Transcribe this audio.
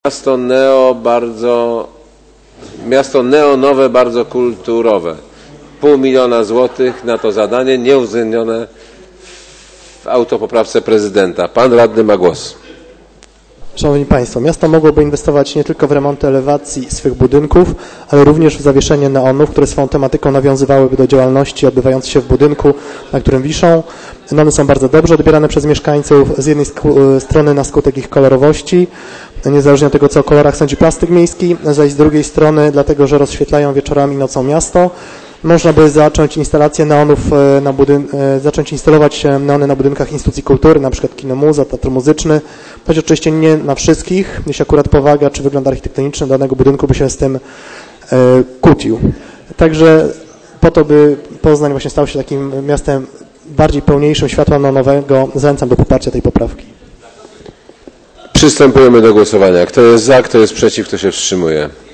Miasto neonowe, bardzo kulturowe. 500 000 złotych na to zadanie, nieuwzględnione w autopoprawce prezydenta. Pan radny ma głos. Szanowni Państwo, miasto mogłoby inwestować nie tylko w remonty elewacji swych budynków, ale również w zawieszenie neonów, które swoją tematyką nawiązywałyby do działalności odbywającej się w budynku, na którym wiszą. Neony są bardzo dobrze odbierane przez mieszkańców, z jednej strony na skutek ich kolorowości, niezależnie od tego, co o kolorach sądzi plastyk miejski, zaś z drugiej strony dlatego, że rozświetlają wieczorami i nocą miasto. Można by zacząć instalację neonów, zacząć instalować neony na budynkach instytucji kultury, na przykład kino, muzea, teatr muzyczny, choć oczywiście nie na wszystkich, jeśli akurat powaga czy wygląd architektoniczny danego budynku by się z tym kłócił. Także po to, by Poznań właśnie stał się takim miastem bardziej pełniejszym światła neonowego, zachęcam do poparcia tej poprawki. Przystępujemy do głosowania. Kto jest za, kto jest przeciw, kto się wstrzymuje?